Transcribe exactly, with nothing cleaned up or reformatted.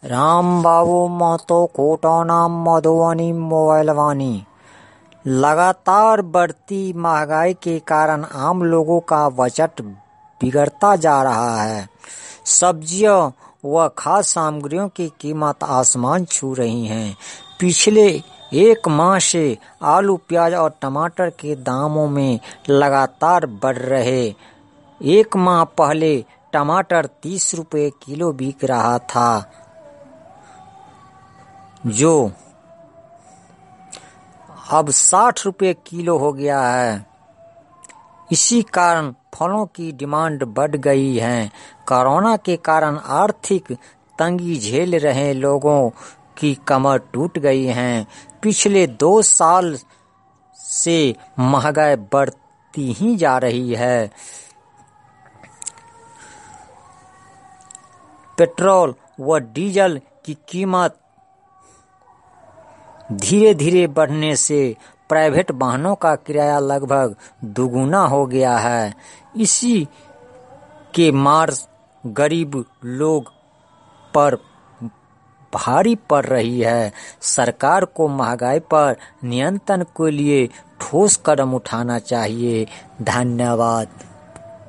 रामबाबू महतो कोटानाम मधुबनी मोबाइलवानी। लगातार बढ़ती महंगाई के कारण आम लोगों का बजट बिगड़ता जा रहा है। सब्जियों व खाद्य सामग्रियों की कीमत आसमान छू रही हैं। पिछले एक माह से आलू, प्याज और टमाटर के दामों में लगातार बढ़ रहे। एक माह पहले टमाटर तीस रुपये किलो बिक रहा था, जो अब साठ रुपये किलो हो गया है। इसी कारण फलों की डिमांड बढ़ गई है। कोरोना के कारण आर्थिक तंगी झेल रहे लोगों की कमर टूट गई है। पिछले दो साल से महंगाई बढ़ती ही जा रही है। पेट्रोल व डीजल की कीमत धीरे धीरे बढ़ने से प्राइवेट वाहनों का किराया लगभग दुगुना हो गया है। इसी के मार गरीब लोग पर भारी पड़ रही है। सरकार को महंगाई पर नियंत्रण के लिए ठोस कदम उठाना चाहिए। धन्यवाद।